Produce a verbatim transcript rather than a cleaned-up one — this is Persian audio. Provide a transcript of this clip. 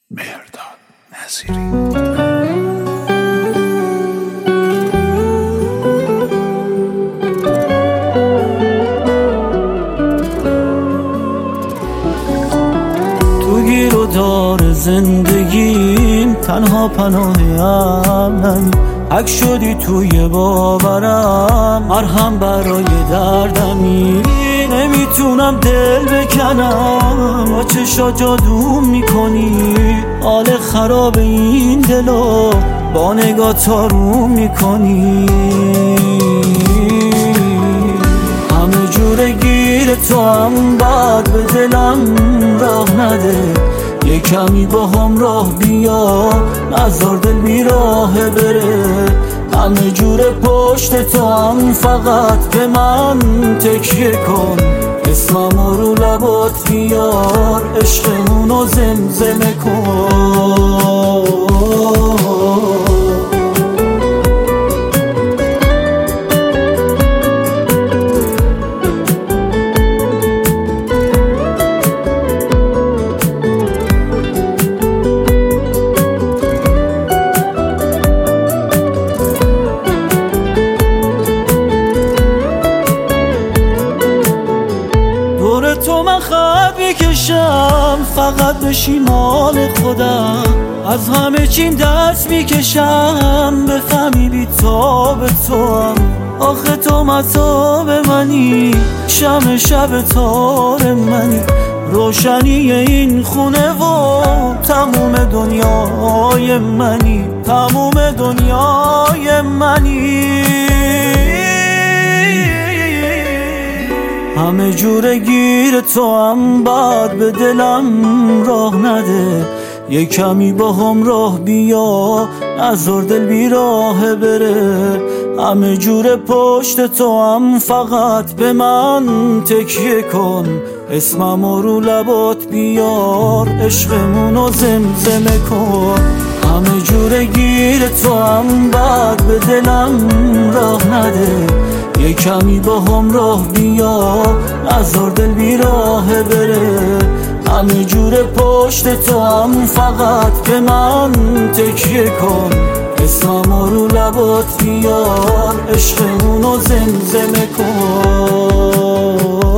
مهرداد نظیری. تو گیر و دار زندگیم تنها پناه امنی، حک شدی توی باورم، مرهم برای دردمی. نمیتونم دل بکنم، با چشا جادو میکنی، حال خراب این دلو با نگاه تارو میکنی. همه جور گیر تو هم بعد به دلم راه نده، یه کمی با هم راه بیا، نذار دل بیراه بره. همه جور پشت تو هم فقط به من تکیه کن، اسمم رو لبات بیار، عشقمونو زمزمه کن. تو من خط میکشم فقط بشی مال خودم، از همه چیم دست میکشم بفهمی بی تا به تو هم. آخه تو مطاب منی، شم شب تار منی، روشنی این خونه و تموم دنیای منی، تموم دنیای منی. همه جور گیر تو هم بعد به دلم راه نده، یه کمی با هم راه بیا، نذار دل بیراه بره. همه جور پشت تو هم فقط به من تکیه کن، اسمم رو لبات بیار، عشقمونو زمزمه کن. همه جور گیر تو هم بعد به دلم راه نده، یه کمی با هم راه بیا، نذار دل بیراه بره. همه جور پشت تو هم فقط به من تکیه کن، اسمم رو لبات بیار، عشقمونو زمزمه کن.